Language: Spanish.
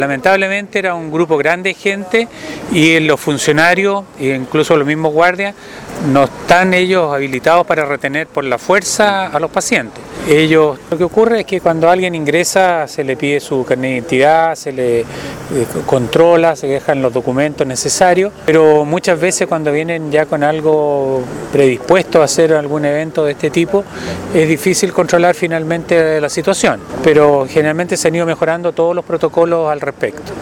Lamentablemente era un grupo grande de gente y los funcionarios e incluso los mismos guardias no están ellos habilitados para retener por la fuerza a los pacientes. Lo que ocurre es que cuando alguien ingresa se le pide su carnet de identidad, se le controla, se dejan los documentos necesarios, pero muchas veces cuando vienen ya con algo predispuesto a hacer algún evento de este tipo, es difícil controlar finalmente la situación, pero generalmente se han ido mejorando todos los protocolos al respecto.